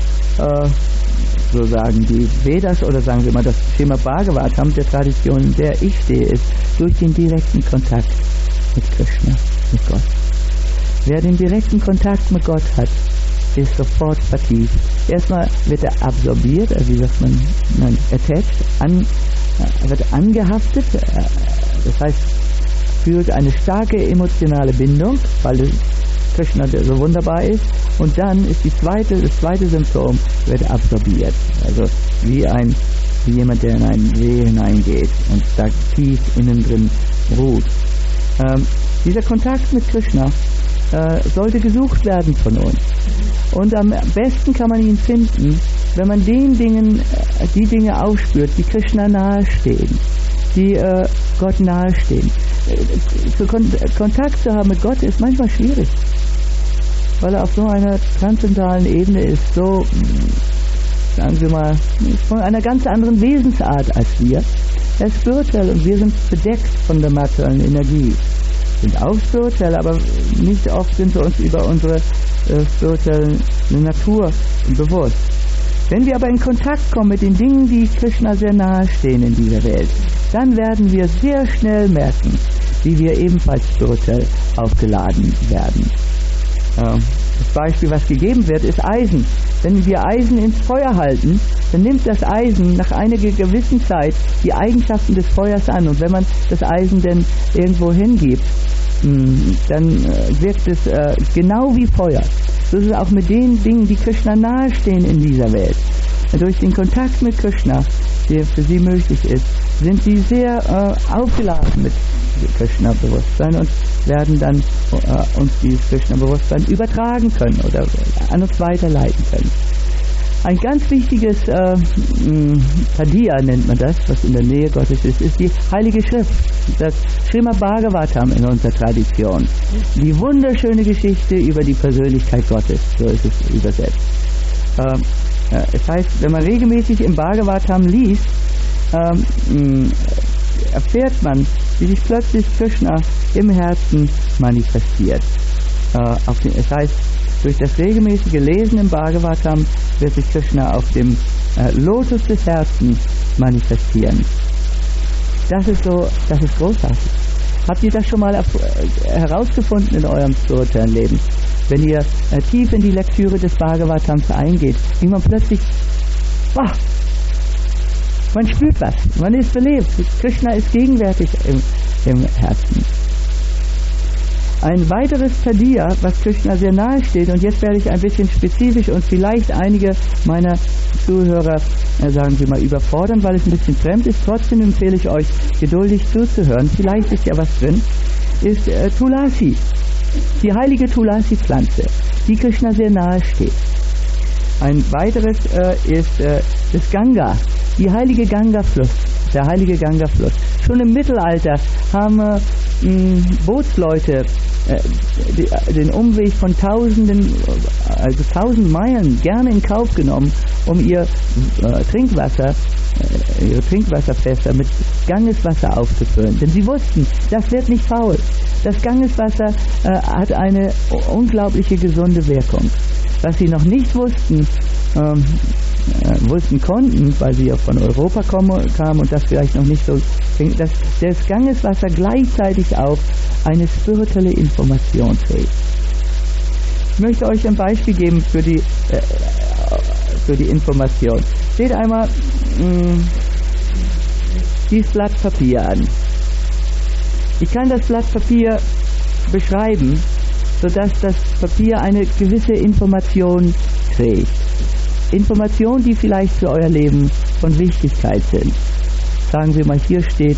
so sagen die Vedas oder sagen wir mal das Srimad Bhagavatam der Tradition, in der ich stehe, ist durch den direkten Kontakt mit Krishna, mit Gott. Wer den direkten Kontakt mit Gott hat, ist sofort vertieft. Erstmal wird er absorbiert, also wie sagt man, attached, wird angehaftet, das heißt, fühlt eine starke emotionale Bindung, weil Krishna so wunderbar ist, und dann ist das zweite Symptom, wird absorbiert, also wie jemand, der in einen See hineingeht und da tief innen drin ruht. Dieser Kontakt mit Krishna sollte gesucht werden von uns. Und am besten kann man ihn finden, wenn man die Dinge aufspürt, die Krishna nahestehen, die Gott nahestehen. Kontakt zu haben mit Gott ist manchmal schwierig, weil er auf so einer transzendentalen Ebene ist, so, sagen wir mal, von einer ganz anderen Wesensart als wir. Er ist spirituell und wir sind bedeckt von der materiellen Energie. Sind auch spirituell, aber nicht oft sind wir uns über unsere spirituelle Natur bewusst. Wenn wir aber in Kontakt kommen mit den Dingen, die Krishna sehr nahe stehen in dieser Welt, dann werden wir sehr schnell merken, wie wir ebenfalls spirituell aufgeladen werden. Das Beispiel, was gegeben wird, ist Eisen. Wenn wir Eisen ins Feuer halten, dann nimmt das Eisen nach einer gewissen Zeit die Eigenschaften des Feuers an. Und wenn man das Eisen dann irgendwo hingibt, dann wirkt es genau wie Feuer. So ist es auch mit den Dingen, die Krishna nahestehen in dieser Welt. Durch den Kontakt mit Krishna, der für sie möglich ist, sind sie sehr aufgeladen mit Krishna-Bewusstsein und werden dann uns dieses Krishna-Bewusstsein übertragen können oder an uns weiterleiten können. Ein ganz wichtiges Padiyya nennt man das, was in der Nähe Gottes ist die Heilige Schrift, das Srimad Bhagavatam in unserer Tradition. Die wunderschöne Geschichte über die Persönlichkeit Gottes, so ist es übersetzt. Es heißt, wenn man regelmäßig im Bhagavatam liest, erfährt man, wie sich plötzlich Krishna im Herzen manifestiert. Es heißt, durch das regelmäßige Lesen im Bhagavatam wird sich Krishna auf dem Lotus des Herzens manifestieren. Das ist großartig. Habt ihr das schon mal herausgefunden in eurem spirituellen Leben? Wenn ihr tief in die Lektüre des Bhagavatams eingeht, wie man plötzlich, man spürt was, man ist belebt. Krishna ist gegenwärtig im Herzen. Ein weiteres Tadiyya, was Krishna sehr nahe steht, und jetzt werde ich ein bisschen spezifisch und vielleicht einige meiner Zuhörer, sagen Sie mal, überfordern, weil es ein bisschen fremd ist. Trotzdem empfehle ich euch, geduldig zuzuhören. Vielleicht ist ja was drin. Ist Tulasi, die heilige Tulasi-Pflanze, die Krishna sehr nahe steht. Ein weiteres ist das Ganga, die heilige Ganga-Fluss, der heilige Ganga-Fluss. Schon im Mittelalter haben Bootsleute den Umweg von 1000 Meilen gerne in Kauf genommen, um ihre Trinkwasserfässer mit Gangeswasser aufzufüllen. Denn sie wussten, das wird nicht faul. Das Gangeswasser hat eine unglaubliche gesunde Wirkung. Was sie noch nicht wussten konnten, weil sie ja von Europa kamen und das vielleicht noch nicht so, dass das Gangeswasser gleichzeitig auch eine spirituelle Information trägt. Ich möchte euch ein Beispiel geben für die Information. Seht einmal dieses Blatt Papier an. Ich kann das Blatt Papier beschreiben, sodass das Papier eine gewisse Information trägt. Informationen, die vielleicht für euer Leben von Wichtigkeit sind. Sagen wir mal, hier steht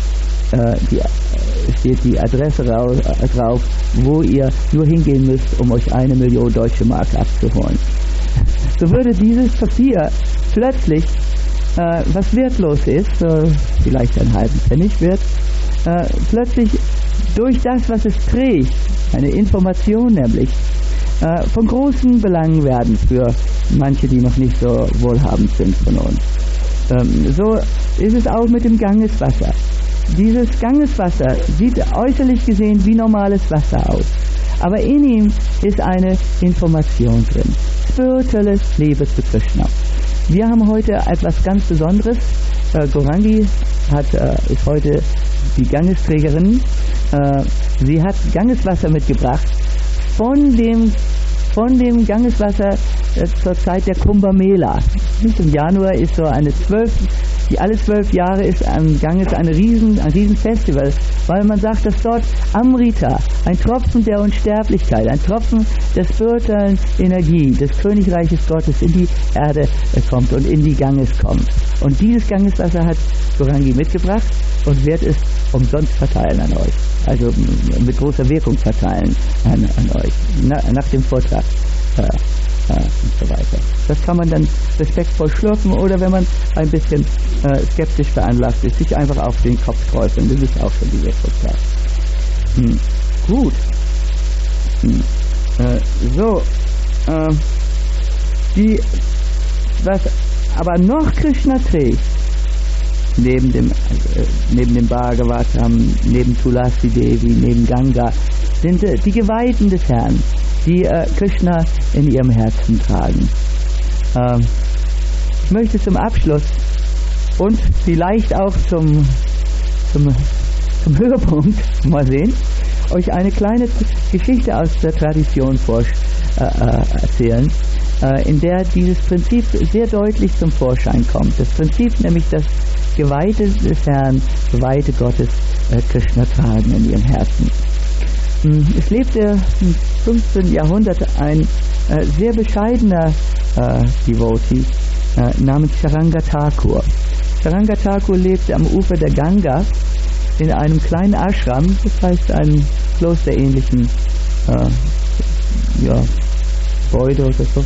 die Adresse drauf, wo ihr nur hingehen müsst, um euch 1 Million deutsche Mark abzuholen. So würde dieses Papier plötzlich, was wertlos ist, vielleicht einen halben Pfennig wert, plötzlich durch das, was es trägt, eine Information nämlich, von großen Belangen werden für manche, die noch nicht so wohlhabend sind von uns. So ist es auch mit dem Gangeswasser. Dieses Gangeswasser sieht äußerlich gesehen wie normales Wasser aus, aber in ihm ist eine Information drin. Spirituelle Liebe zu Krishna. Wir haben heute etwas ganz Besonderes. Gaurangi ist heute die Gangesträgerin. Sie hat Gangeswasser mitgebracht von dem Gangeswasser zur Zeit der Kumbh Mela. Im Januar ist so alle 12 Jahre ist am Ganges ein Riesenfestival, weil man sagt, dass dort Amrita, ein Tropfen der Unsterblichkeit, ein Tropfen der spirituellen Energie des Königreiches Gottes in die Erde kommt und in die Ganges kommt. Und dieses Gangeswasser hat Gaurangi mitgebracht und wird es umsonst verteilen an euch. Also mit großer Wirkung verteilen an euch. Nach dem Vortrag. Und so weiter. Das kann man dann respektvoll schlürfen oder wenn man ein bisschen skeptisch veranlagt ist, sich einfach auf den Kopf träufeln. Das ist auch schon die Wirklichkeit. Gut. Was aber noch Krishna trägt, neben dem Bhagavatam, neben Tulasi Devi, neben Ganga, sind die Geweihten des Herrn, die Krishna in ihrem Herzen tragen. Ich möchte zum Abschluss und vielleicht auch zum Höhepunkt, mal sehen, euch eine kleine Geschichte aus der Tradition erzählen, in der dieses Prinzip sehr deutlich zum Vorschein kommt. Das Prinzip nämlich, dass Geweihte des Herrn, Geweihte Gottes Krishna tragen in ihrem Herzen. Es lebte im 15. Jahrhundert ein sehr bescheidener Devotee namens Charanga Thakur. Charanga Thakur lebte am Ufer der Ganga in einem kleinen Ashram, das heißt einem klosterähnlichen Gebäude oder so.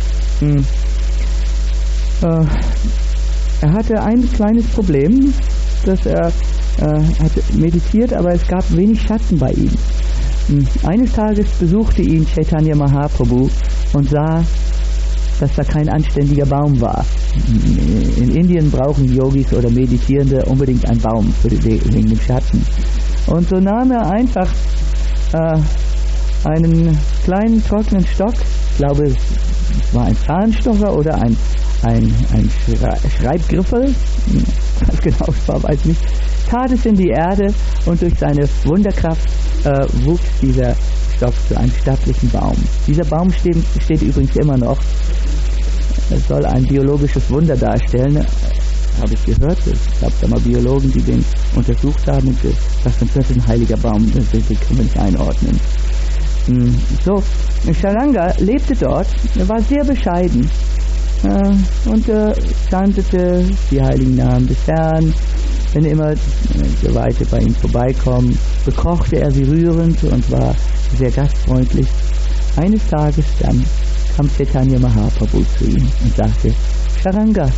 Er hatte ein kleines Problem, dass er hat meditiert, aber es gab wenig Schatten bei ihm. Eines Tages besuchte ihn Chaitanya Mahaprabhu und sah, dass da kein anständiger Baum war. In Indien brauchen Yogis oder Meditierende unbedingt einen Baum wegen dem Schatten. Und so nahm er einfach einen kleinen trockenen Stock, ich glaube es war ein Zahnstocher oder ein Schreibgriffel, was genau es war, weiß ich nicht, tat es in die Erde und durch seine Wunderkraft wuchs dieser Stock zu einem stattlichen Baum. Dieser Baum steht übrigens immer noch. Es soll ein biologisches Wunder darstellen, habe ich gehört. Es gab da mal Biologen, die den untersucht haben und das ist ein heiliger Baum, den können wir nicht einordnen. So, Charanga lebte dort, er war sehr bescheiden und chantete die heiligen Namen des Herrn. Wenn immer Geweihte bei ihm vorbeikommen, bekochte er sie rührend und war sehr gastfreundlich. Eines Tages dann kam Chaitanya Mahaprabhu zu ihm und sagte, Charanga,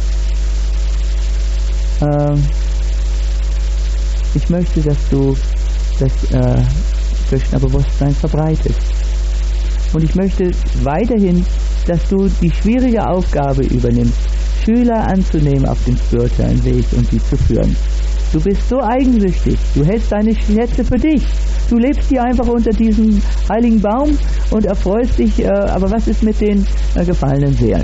ich möchte, dass du das Krishna-Bewusstsein verbreitest. Und ich möchte weiterhin, dass du die schwierige Aufgabe übernimmst, Schüler anzunehmen auf dem spirituellen Weg und sie zu führen. Du bist so eigensüchtig, du hältst deine Schätze für dich. Du lebst hier einfach unter diesem heiligen Baum und erfreust dich, aber was ist mit den gefallenen Seelen?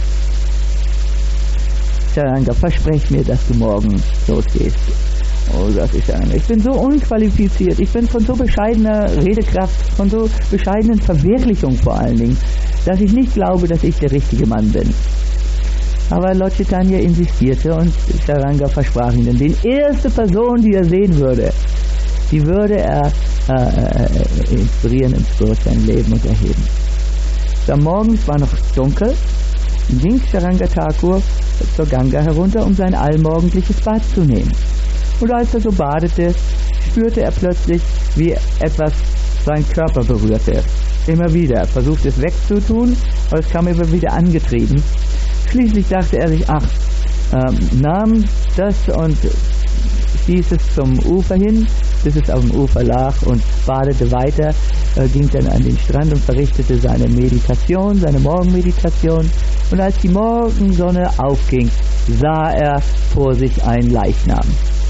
Charanga, versprech mir, dass du morgen losgehst. Oh Gott, ich bin so unqualifiziert, ich bin von so bescheidener Redekraft, von so bescheidenen Verwirklichung vor allen Dingen, dass ich nicht glaube, dass ich der richtige Mann bin. Aber Lord Chaitanya insistierte und Charanga versprach ihnen, die erste Person, die er sehen würde, die würde er inspirieren im spirituellen Leben und erheben. Am Morgen war noch dunkel, ging Charanga Thakur zur Ganga herunter, um sein allmorgendliches Bad zu nehmen. Und als er so badete, spürte er plötzlich, wie etwas seinen Körper berührte. Immer wieder. Er versuchte es wegzutun, aber es kam immer wieder angetrieben. Schließlich dachte er sich, nahm das und stieß es zum Ufer hin, bis es auf dem Ufer lag und badete weiter, ging dann an den Strand und verrichtete seine Meditation, seine Morgenmeditation. Und als die Morgensonne aufging, sah er vor sich einen Leichnam.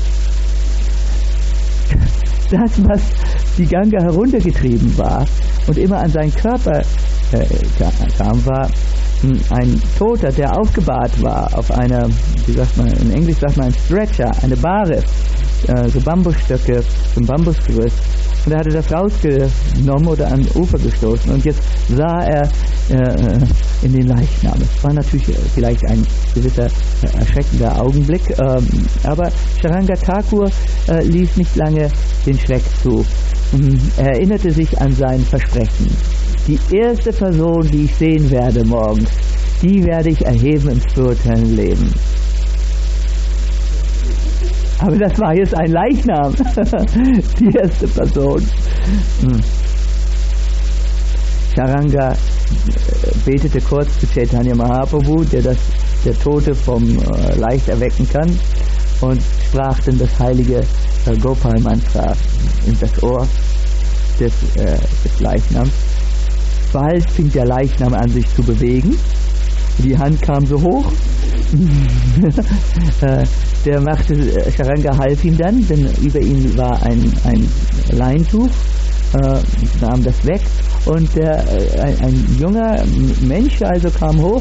Das, was die Ganga heruntergetrieben war und immer an seinen Körper kam, war ein Toter, der aufgebahrt war auf einer, wie sagt man, in Englisch sagt man ein Stretcher, eine Bahre, so Bambusstöcke, so ein Bambusgerüst. Und er hatte das rausgenommen oder an Ufer gestoßen und jetzt sah er in den Leichnam. Es war natürlich vielleicht ein gewisser erschreckender Augenblick, aber Charanga Thakur ließ nicht lange den Schreck zu. Er erinnerte sich an sein Versprechen. Die erste Person, die ich sehen werde morgens, die werde ich erheben im spirituellen Leben. Aber das war jetzt ein Leichnam. Die erste Person. Charanga betete kurz zu Chaitanya Mahaprabhu, der Tote vom Leicht erwecken kann, und sprach dann das heilige Gopal-Mantra in das Ohr des Leichnams. Bald fing der Leichnam an, sich zu bewegen. Die Hand kam so hoch. Charanga half ihm dann, denn über ihn war ein Leintuch, nahm das weg und ein junger Mensch also kam hoch,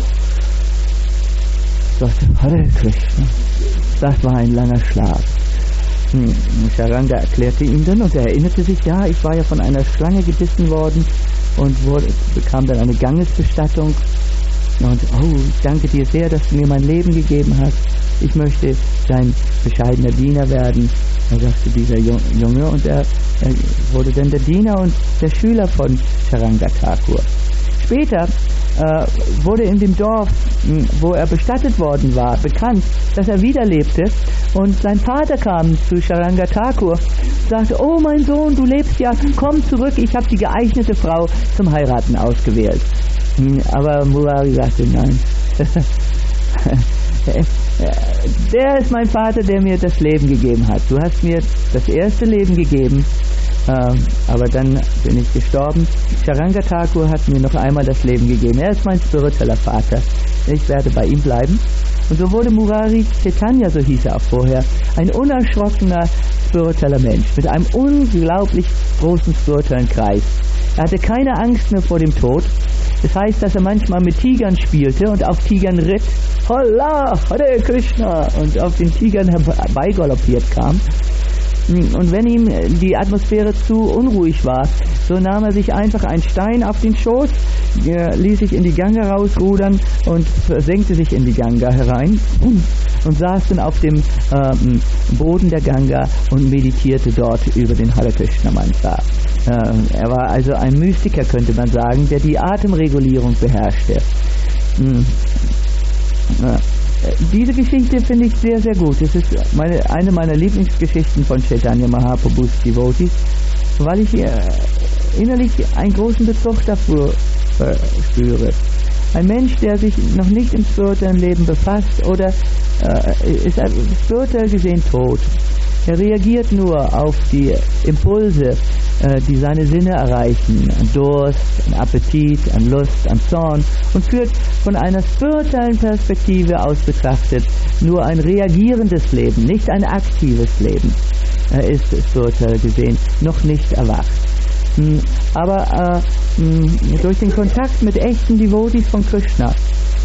sagte, Hare Krishna. Das war ein langer Schlaf. Charanga erklärte ihm dann und er erinnerte sich, ja, ich war ja von einer Schlange gebissen worden und bekam dann eine Gangesbestattung. Und ich danke dir sehr, dass du mir mein Leben gegeben hast. Ich möchte dein bescheidener Diener werden. Da sagte dieser Junge und er wurde dann der Diener und der Schüler von Charanga Thakur. Später wurde in dem Dorf, wo er bestattet worden war, bekannt, dass er wieder lebte und sein Vater kam zu Charanga Thakur und sagte, oh mein Sohn, du lebst ja, komm zurück, ich habe die geeignete Frau zum Heiraten ausgewählt. Aber Murari sagte, nein. Der ist mein Vater, der mir das Leben gegeben hat. Du hast mir das erste Leben gegeben, aber dann bin ich gestorben. Charanga Thakur hat mir noch einmal das Leben gegeben. Er ist mein spiritueller Vater. Ich werde bei ihm bleiben. Und so wurde Murari Chaitanya, so hieß er auch vorher, ein unerschrockener spiritueller Mensch mit einem unglaublich großen spirituellen Kreis. Er hatte keine Angst mehr vor dem Tod. Das heißt, dass er manchmal mit Tigern spielte und auf Tigern ritt. Holla, Hare Krishna! Und auf den Tigern herbeigaloppiert kam. Und wenn ihm die Atmosphäre zu unruhig war, so nahm er sich einfach einen Stein auf den Schoß, ließ sich in die Ganga rausrudern und senkte sich in die Ganga herein und saß dann auf dem Boden der Ganga und meditierte dort über den Hare Krishna Mantra. Er war also ein Mystiker, könnte man sagen, der die Atemregulierung beherrschte. Diese Geschichte finde ich sehr, sehr gut. Das ist eine meiner Lieblingsgeschichten von Chaitanya Mahaprabhus Devotees, weil ich innerlich einen großen Bezug dafür spüre. Ein Mensch, der sich noch nicht im spirituellen Leben befasst oder ist spirituell gesehen tot. Er reagiert nur auf die Impulse, die seine Sinne erreichen, an Durst, an Appetit, an Lust, an Zorn und führt von einer spirituellen Perspektive aus betrachtet nur ein reagierendes Leben, nicht ein aktives Leben. Er ist spirituell gesehen noch nicht erwacht. Aber durch den Kontakt mit echten Devotees von Krishna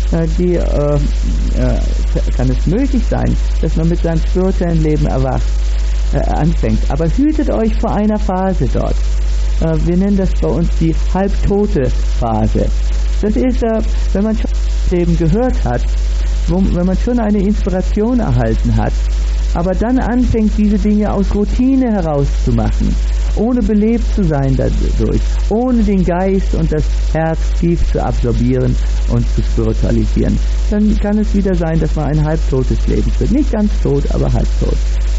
kann es möglich sein, dass man mit seinem spirituellen Leben anfängt. Aber hütet euch vor einer Phase dort. Wir nennen das bei uns die halbtote Phase. Das ist, wenn man schon das Leben gehört hat, wenn man schon eine Inspiration erhalten hat, aber dann anfängt, diese Dinge aus Routine herauszumachen, ohne belebt zu sein dadurch, ohne den Geist und das Herz tief zu absorbieren und zu spiritualisieren, dann kann es wieder sein, dass man ein halbtotes Leben führt. Nicht ganz tot, aber halbtot.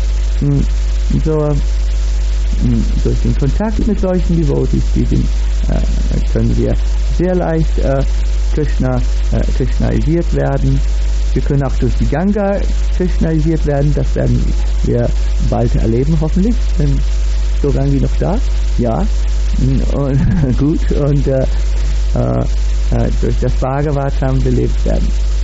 Durch den Kontakt mit solchen Devotees, können wir sehr leicht Krishnaisiert werden. Wir können auch durch die Ganga Krishnaisiert werden. Das werden wir bald erleben, hoffentlich. Denn Gaurangi noch da? Ja. Und, gut. Und durch das Bhagavatam belebt werden.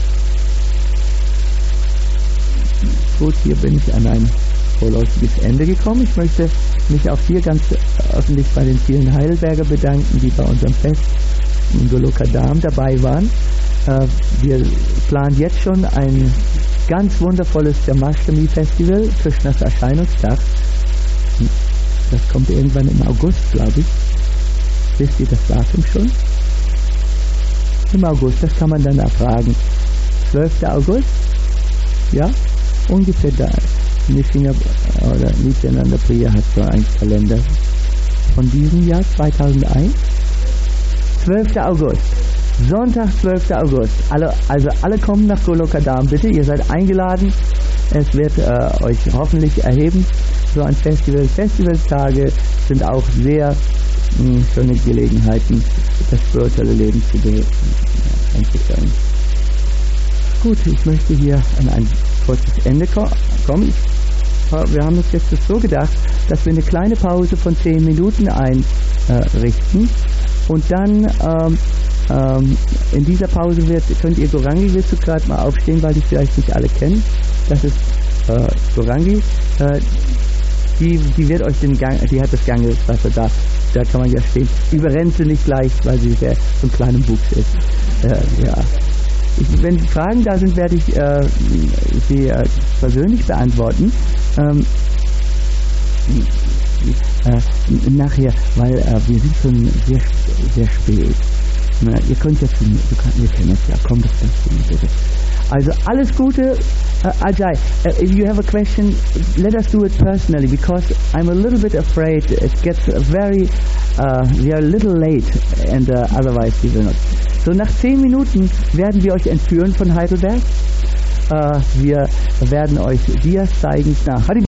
Gut, hier bin ich an ein vorläufiges Ende gekommen. Ich möchte mich auch hier ganz öffentlich bei den vielen Heidelberger bedanken, die bei unserem Fest in Golokadam dabei waren. Wir planen jetzt schon ein ganz wundervolles Jamashtami-Festival, Krishnas Erscheinungstag. Das kommt irgendwann im August, glaube ich. Wisst ihr das Datum schon? Im August, das kann man dann erfragen. 12. August? Ja, ungefähr da. Nityananda Priya hat so einen Kalender von diesem Jahr, 2001. 12. August. Sonntag, 12. August. Also alle kommen nach Golokadam, bitte. Ihr seid eingeladen. Es wird euch hoffentlich erheben. So ein Festival. Festivalstage sind auch sehr schöne Gelegenheiten, das spirituelle Leben zu entwickeln. Gut, ich möchte hier an ein kurzes Ende kommen. Wir haben uns jetzt so gedacht, dass wir eine kleine Pause von 10 Minuten einrichten und dann in dieser Pause könnt ihr Gaurangi, willst du gerade mal aufstehen, weil die vielleicht nicht alle kennen. Das ist Gaurangi. Die wird euch die hat das Gangeswasser da kann man ja stehen. Überrennt sie nicht gleich, weil sie so ein kleiner Buchs ist. Ja. Wenn Fragen da sind, werde ich sie persönlich beantworten. Nachher, weil wir sind schon sehr, sehr spät. Ihr könnt jetzt, wir können jetzt, ja, komm doch dazu, bitte. Also alles Gute. Ajay, if you have a question, let us do it personally, because I'm a little bit afraid it gets we are a little late, and otherwise we will not. So, nach 10 Minuten werden wir euch entführen von Heidelberg. Wir werden euch Dias zeigen.